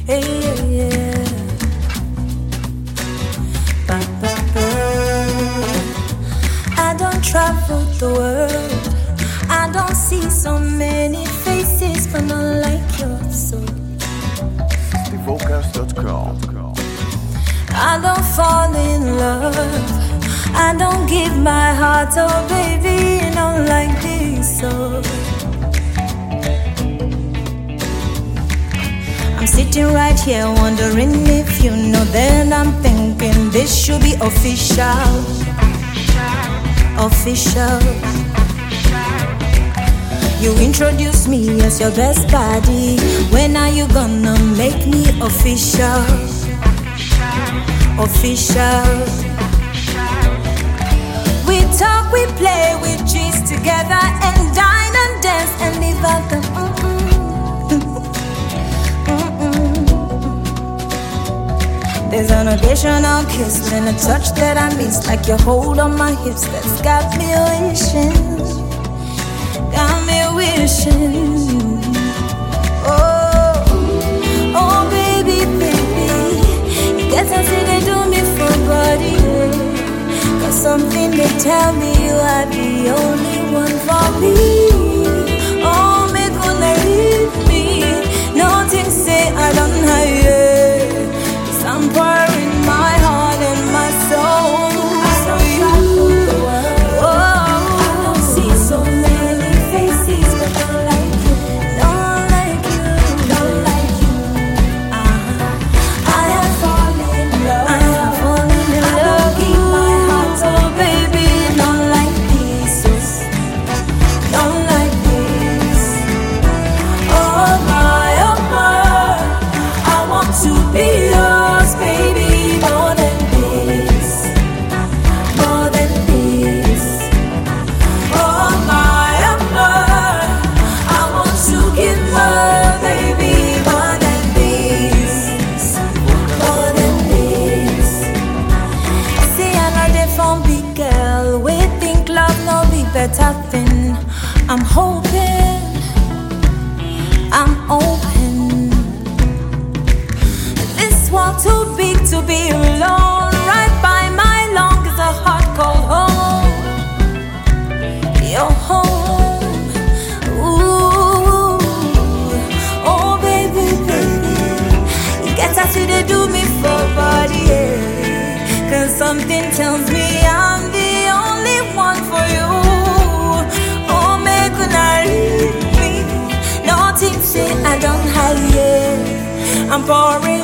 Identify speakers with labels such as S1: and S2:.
S1: Hey, yeah, yeah. Ba, ba, ba. I don't travel the world. I don't see so many faces, but not like yours. So
S2: Vocals.com.
S1: I don't fall in love. I don't give my heart, oh baby, not like this. So I'm sitting right here wondering if you know. Then I'm thinking this should be official. Official. You introduced me as your best buddy. When are you gonna make me official? Official. We talk, we play, we gist together and dine and dance and live out the There's an occasional kiss and a touch that I miss, like your hold on my hips that's got me wishing. Got me wishing. Oh, oh baby, baby. You guess I see they do me for body. Cause something they tell me you are the only one for me. Oh, me gonna leave me. Nothing say I don't hide. Cause I'm pouring my heart and my soul for you. Oh, I don't see so many faces, but don't like you. Don't like you. Don't like you. I have fallen in love. I have fallen in love. I don't keep my heart, oh baby, don't like this. Don't like this. Oh my, I want to be yours, baby, more than this. More than this. Oh my, I want to give more, baby, more than this. More than this. See, I know they from big girl. We think love no be better thing. I'm hoping, I'm open. This world too big to be alone. Right by my lung is a hot cold home. Your home. Ooh. Oh baby, baby. You get to see they do me for body, yeah. Cause something tells me I'm the only one for you. Oh, make not leave me. Nothing say I don't hide, yeah. I'm pouring